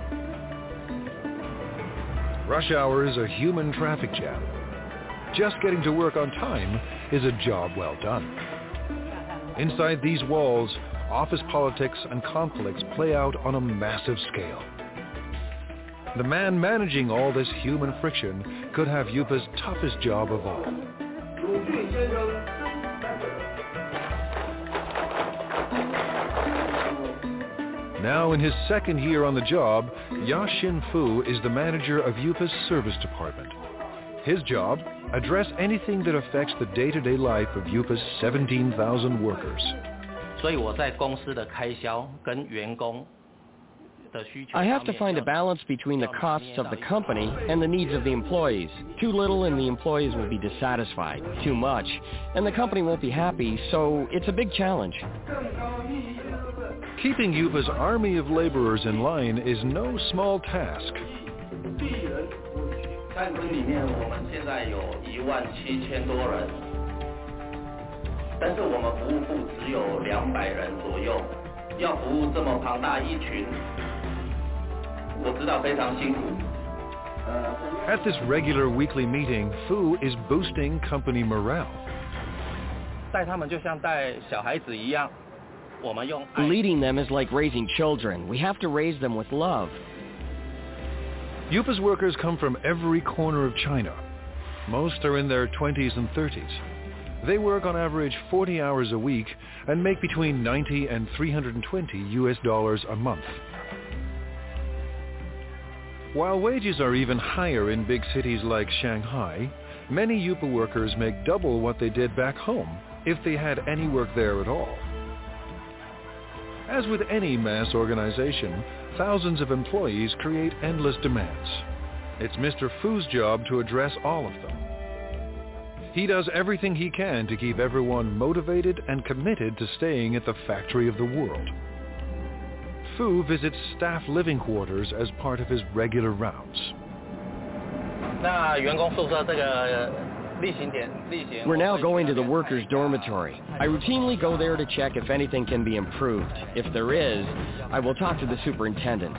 Rush hour is a human traffic jam. Just getting to work on time is a job well done. Inside these walls, office politics and conflicts play out on a massive scale. The man managing all this human friction could have Yupa's toughest job of all. Now in his second year on the job, Ya-Shin Fu is the manager of Yupa's service department. His job, address anything that affects the day-to-day life of Yupa's 17,000 workers. I have to find a balance between the costs of the company and the needs of the employees. Too little and the employees will be dissatisfied. Too much and the company won't be happy, so it's a big challenge. Keeping Yupa's army of laborers in line is no small task. At this regular weekly meeting, Fu is boosting company morale. Leading them is like raising children. We have to raise them with love. Yupa's workers come from every corner of China. Most are in their 20s and 30s. They work on average 40 hours a week and make between $90 and $320 a month. While wages are even higher in big cities like Shanghai, many Yupa workers make double what they did back home if they had any work there at all. As with any mass organization, thousands of employees create endless demands. It's Mr. Fu's job to address all of them. He does everything he can to keep everyone motivated and committed to staying at the factory of the world. Fu visits staff living quarters as part of his regular rounds. We're now going to the workers' dormitory. I routinely go there to check if anything can be improved. If there is, I will talk to the superintendent.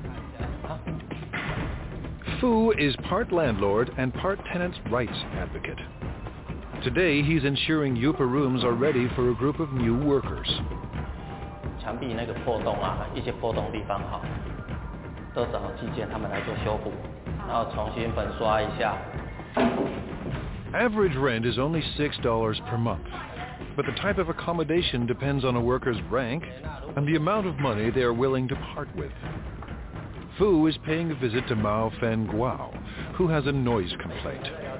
Fu is part landlord and part tenants' rights advocate. Today, he's ensuring Yupa rooms are ready for a group of new workers. 墙壁那个破洞啊，一些破洞地方哈，都找技建他们来做修补，然后重新粉刷一下。 Average rent is only $6 per month, but the type of accommodation depends on a worker's rank and the amount of money they are willing to part with. Fu is paying a visit to Mao Fen Guao, who has a noise complaint.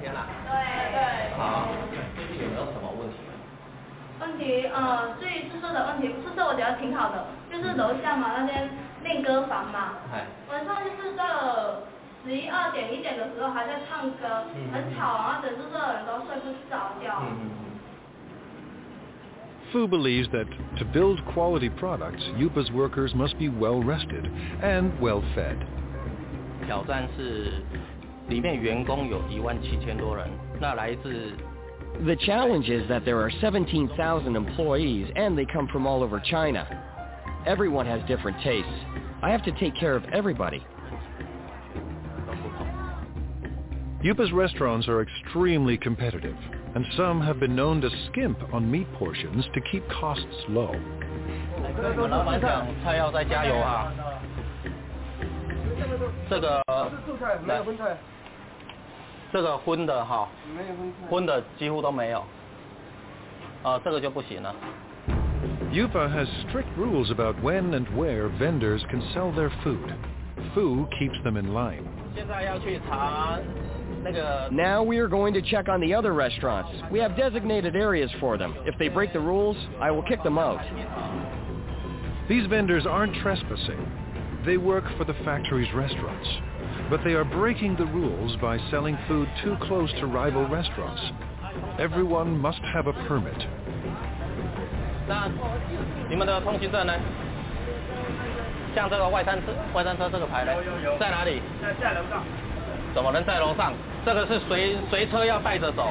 问题，至于宿舍的问题，宿舍我觉得挺好的，就是楼下嘛那边练歌房嘛，晚上就是到了11、2点、1点的时候还在唱歌，很吵，然后整宿舍的人都睡不着觉。 Fu believes that to build quality products, Yupa's workers must be well rested and well fed. 挑战是里面员工有17000多人，那来自 The challenge is that there are 17,000 employees and they come from all over China. Everyone has different tastes. I have to take care of everybody. Yupa's restaurants are extremely competitive, and some have been known to skimp on meat portions to keep costs low. 老板讲菜要再加油啊！这个来，这个荤的哈，荤的几乎都没有。这个就不行了。 Yupa has strict rules about when and where vendors can sell their food. Fu keeps them in line. 现在要去查那个。 Now we are going to check on the other restaurants. We have designated areas for them. If they break the rules, I will kick them out. These vendors aren't trespassing. They work for the factory's restaurants. But they are breaking the rules by selling food too close to rival restaurants. Everyone must have a permit. 那你们的通行证呢？像这个外餐车这个牌呢，在哪里？在楼上。怎么能在楼上？这个是随车要带着走。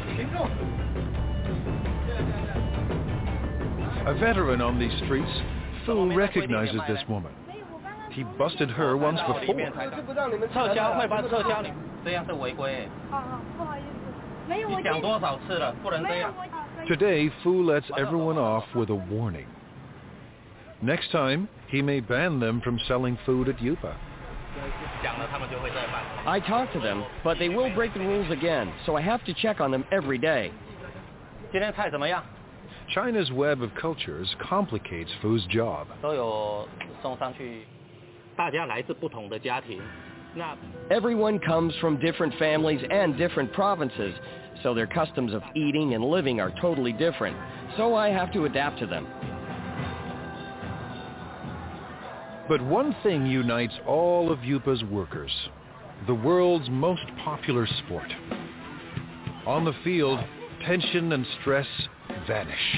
A veteran on these streets, Fu recognizes this woman. He busted her once before. 撤销会把撤销你，这样是违规。 不好意思，没有我。 你讲多少次了，不能这样。 Today, Fu lets everyone off with a warning. Next time, he may ban them from selling food at Yupa. I talk to them, but they will break the rules again, so I have to check on them every day. 今天菜怎么样？ China's web of cultures complicates Fu's job. 都有送上去，大家来自不同的家庭。那 Everyone comes from different families and different provinces, so their customs of eating and living are totally different. So I have to adapt to them. But one thing unites all of Yupa's workers: the world's most popular sport. On the field, tension and stress vanish.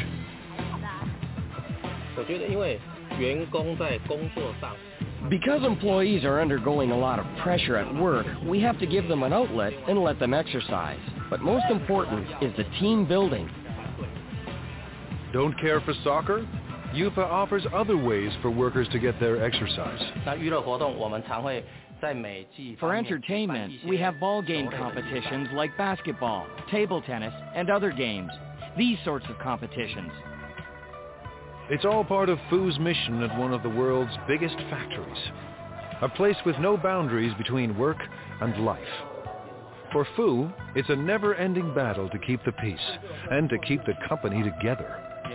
我觉得，因为员工在工作上。 Because employees are undergoing a lot of pressure at work, we have to give them an outlet and let them exercise. But most important is the team building. Don't care for soccer? Yupa offers other ways for workers to get their exercise. 那娱乐活动我们常会在每季 For entertainment, we have ball game competitions like basketball, table tennis, and other games. These sorts of competitions. It's all part of Fu's mission at one of the world's biggest factories, a place with no boundaries between work and life. For Fu, it's a never-ending battle to keep the peace and to keep the company together.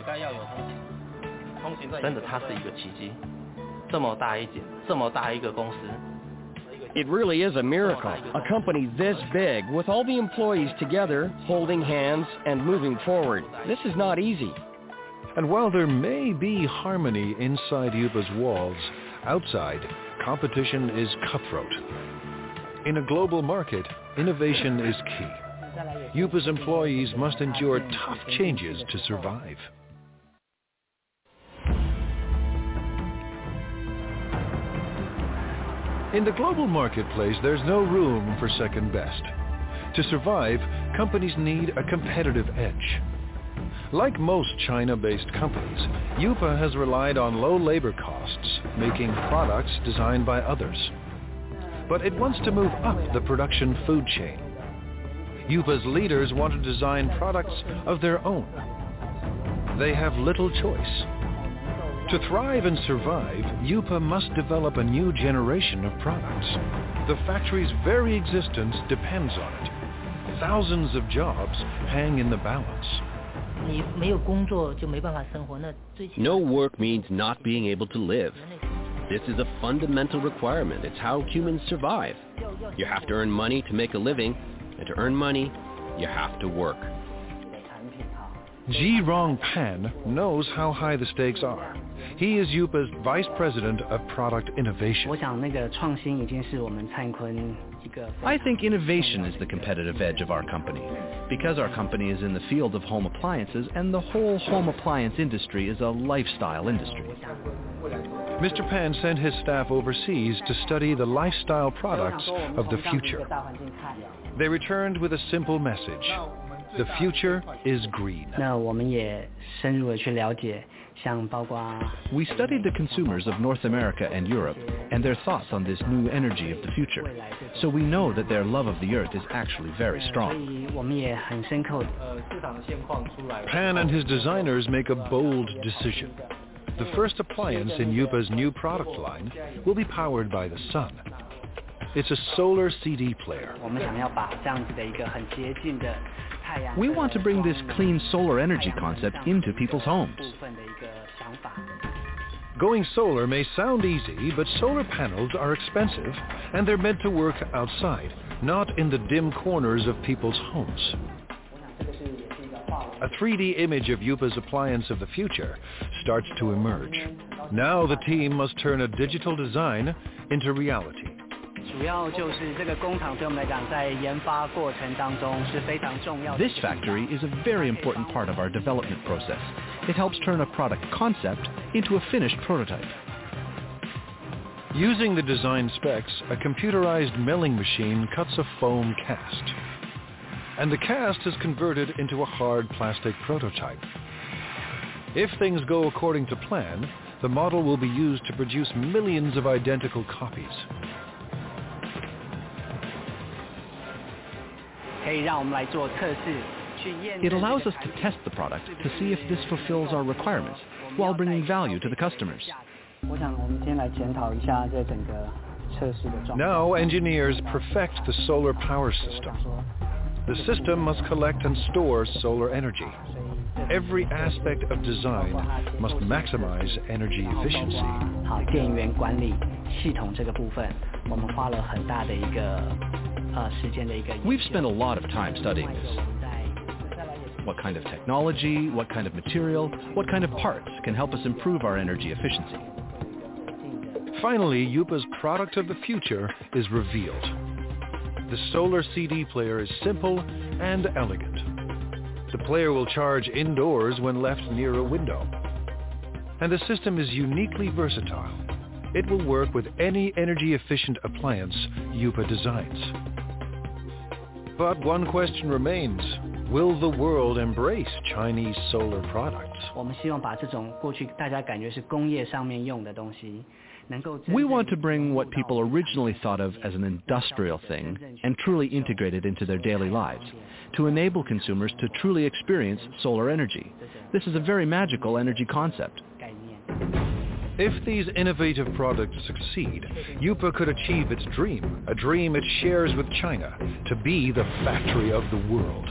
真的，它是一个奇迹，这么大一个公司。 It really is a miracle, a company this big with all the employees together, holding hands and moving forward. This is not easy. And while there may be harmony inside Yupa's walls, outside, competition is cutthroat. In a global market, innovation is key. Yupa's employees must endure tough changes to survive. In the global marketplace, there's no room for second best. To survive, companies need a competitive edge. Like most China-based companies, Yupa has relied on low labor costs, making products designed by others. But it wants to move up the production food chain. Yupa's leaders want to design products of their own. They have little choice. To thrive and survive, Yupa must develop a new generation of products. The factory's very existence depends on it. Thousands of jobs hang in the balance. No work means not being able to live. This is a fundamental requirement. It's how humans survive. You have to earn money to make a living, and to earn money, you have to work. Ji-Rong Pan knows how high the stakes are. He is Yupa's Vice President of Product Innovation. I think innovation is the competitive edge of our company, because our company is in the field of home appliances, and the whole home appliance industry is a lifestyle industry. Mr. Pan sent his staff overseas to study the lifestyle products of the future. They returned with a simple message. The future is green. We studied the consumers of North America and Europe and their thoughts on this new energy of the future. So we know that their love of the earth is actually very strong. Pan and his designers make a bold decision. The first appliance in Yupa's new product line will be powered by the sun. It's a solar CD player. We want to bring this clean solar energy concept into people's homes. Going solar may sound easy, but solar panels are expensive, and they're meant to work outside, not in the dim corners of people's homes. A 3D image of Yupa's appliance of the future starts to emerge. Now the team must turn a digital design into reality. This factory is a very important part of our development process. It helps turn a product concept into a finished prototype. Using the design specs, a computerized milling machine cuts a foam cast. And the cast is converted into a hard plastic prototype. If things go according to plan, the model will be used to produce millions of identical copies. It allows us to test the product to see if this fulfills our requirements while bringing value to the customers. Now engineers perfect the solar power system. The system must collect and store solar energy. Every aspect of design must maximize energy efficiency. We've spent a lot of time studying this. What kind of technology, what kind of material, what kind of parts can help us improve our energy efficiency? Finally, Yupa's product of the future is revealed. The solar CD player is simple and elegant. The player will charge indoors when left near a window. And the system is uniquely versatile. It will work with any energy-efficient appliance Yupa designs. But one question remains. Will the world embrace Chinese solar products? We want to bring what people originally thought of as an industrial thing and truly integrate it into their daily lives, to enable consumers to truly experience solar energy. This is a very magical energy concept. If these innovative products succeed, Yupa could achieve its dream, a dream it shares with China, to be the factory of the world.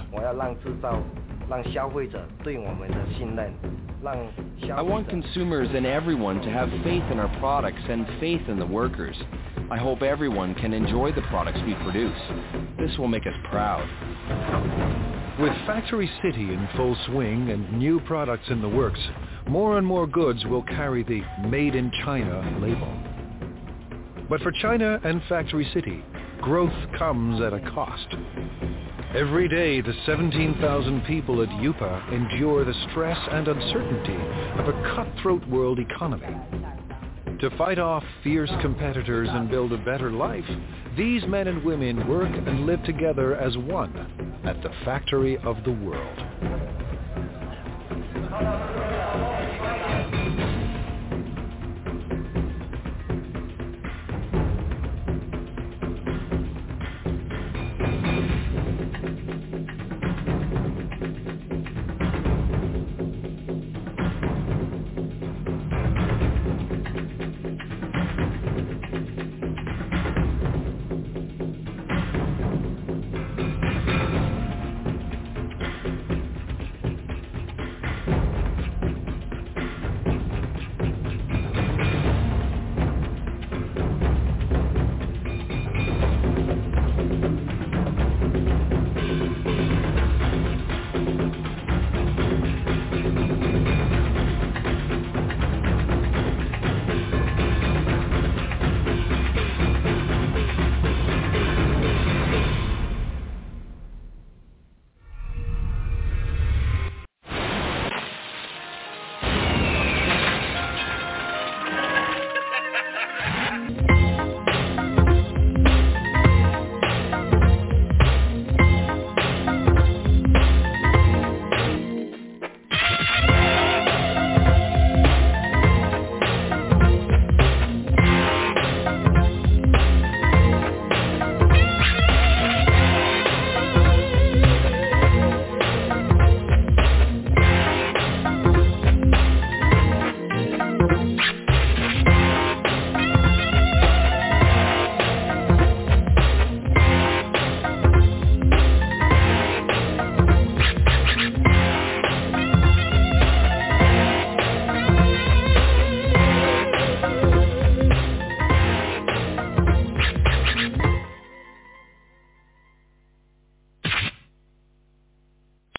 I want consumers and everyone to have faith in our products and faith in the workers. I hope everyone can enjoy the products we produce. This will make us proud. With Factory City in full swing and new products in the works, more and more goods will carry the Made in China label. But for China and Factory City, growth comes at a cost. Every day, the 17,000 people at Yupa endure the stress and uncertainty of a cutthroat world economy. To fight off fierce competitors and build a better life, these men and women work and live together as one at the factory of the world.